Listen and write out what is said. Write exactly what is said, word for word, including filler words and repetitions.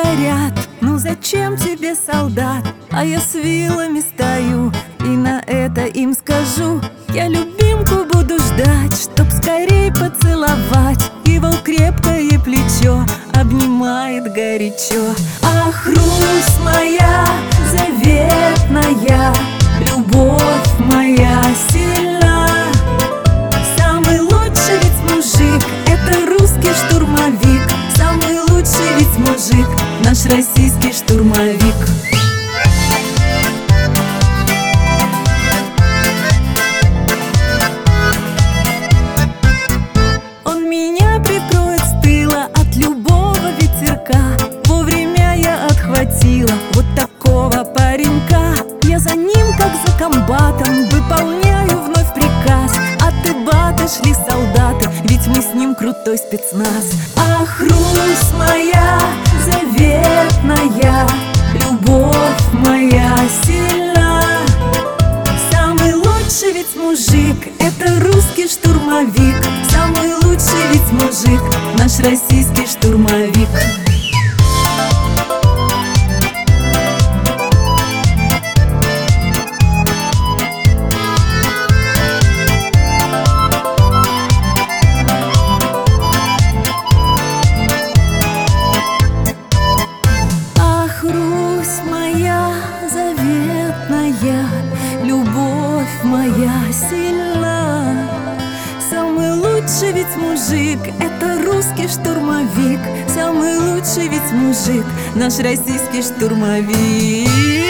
говорят: ну зачем тебе солдат? А я с вилами стою и на это им скажу: я любимку буду ждать, чтоб скорей поцеловать. Его крепкое плечо обнимает горячо. Ах, Русь моя заветная, любовь моя сильна. Самый лучший ведь мужик — это русский штурмовик. Самый лучший ведь мужик — наш российский штурмовик. Он меня прикроет с тыла от любого ветерка. Вовремя я отхватила вот такого паренька. Я за ним, как за комбатом, выполняю вновь приказ. От Ибата шли солдаты, ведь мы с ним крутой спецназ. Ах, Русь моя заветная, любовь моя сильна. Самый лучший ведь мужик — это русский штурмовик. Самый лучший ведь мужик — наш российский штурмовик. Любовь моя сильна. Самый лучший ведь мужик — это русский штурмовик. Самый лучший ведь мужик — наш российский штурмовик.